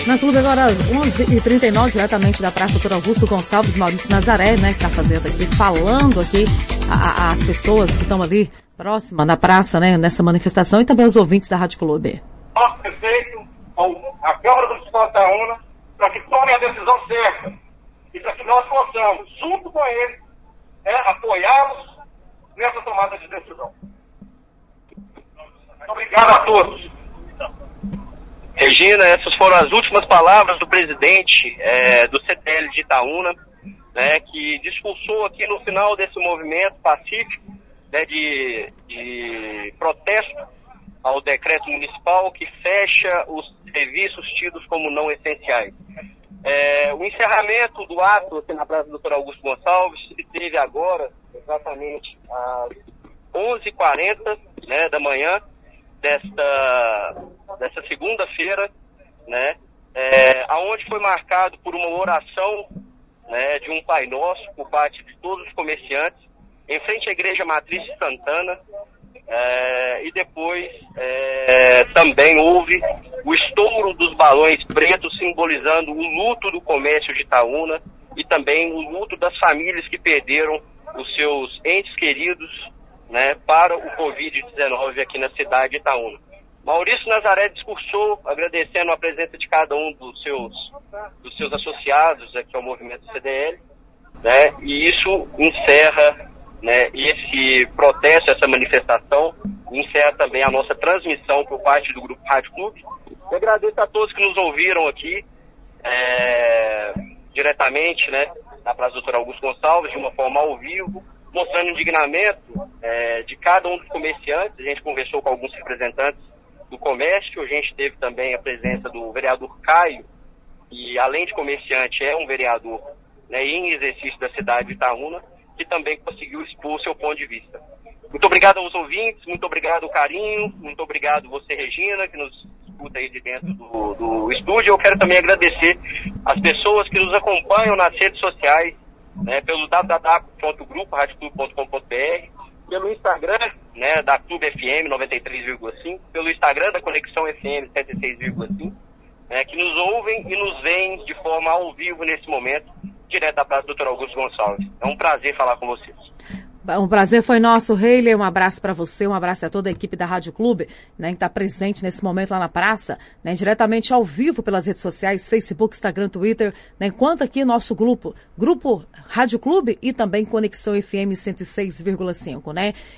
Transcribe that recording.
Na Clube agora, às 11h39, diretamente da Praça Doutor Augusto Gonçalves, Maurício Nazaré, né, que está fazendo aqui, falando aqui as pessoas que estão ali próximas na praça, né, nessa manifestação, e também os ouvintes da Rádio Clube. Nosso prefeito, a Câmara do Estado de Itaúna, para que tomem a decisão certa e para que nós possamos, junto com eles, apoiá-los nessa tomada de decisão. Obrigado a todos. Regina, essas foram as últimas palavras do presidente do CDL de Itaúna, né, que discursou aqui no final desse movimento pacífico, né, de protesto ao decreto municipal que fecha os serviços tidos como não essenciais. O encerramento do ato aqui na Praça Doutor Augusto Gonçalves se teve agora, exatamente às 11h40, né, da manhã, dessa segunda-feira, né, aonde foi marcado por uma oração, né, de um Pai Nosso por parte de todos os comerciantes, em frente à Igreja Matriz de Santana, e depois também houve o estouro dos balões pretos, simbolizando o luto do comércio de Itaúna e também o luto das famílias que perderam os seus entes queridos, né, para o Covid-19 aqui na cidade de Itaúna. Maurício Nazaré discursou agradecendo a presença de cada um dos seus associados aqui ao movimento CDL, né, e isso encerra, né, esse protesto, essa manifestação, encerra também a nossa transmissão por parte do Grupo Rádio Clube. Eu agradeço a todos que nos ouviram aqui, diretamente, né, na Praça Doutor Augusto Gonçalves, de uma forma ao vivo, mostrando indignamento de cada um dos comerciantes. A gente conversou com alguns representantes do comércio, a gente teve também a presença do vereador Caio, e além de comerciante, é um vereador, né, em exercício da cidade de Itaúna, que também conseguiu expor seu ponto de vista. Muito obrigado aos ouvintes, muito obrigado ao carinho, muito obrigado você, Regina, que nos escuta aí de dentro do estúdio. Eu quero também agradecer as pessoas que nos acompanham nas redes sociais, né, pelo www.gruporadioclube.com.br, pelo Instagram, né, da Clube FM 93,5, pelo Instagram da Conexão FM 106,5, né, que nos ouvem e nos veem de forma ao vivo nesse momento, direto da Praça Doutor Augusto Gonçalves. É um prazer falar com vocês. Um prazer foi nosso, Reilly. Um abraço para você, um abraço a toda a equipe da Rádio Clube, né, que está presente nesse momento lá na praça, né, diretamente ao vivo pelas redes sociais, Facebook, Instagram, Twitter, né, enquanto aqui nosso Grupo Rádio Clube e também Conexão FM 106,5, né?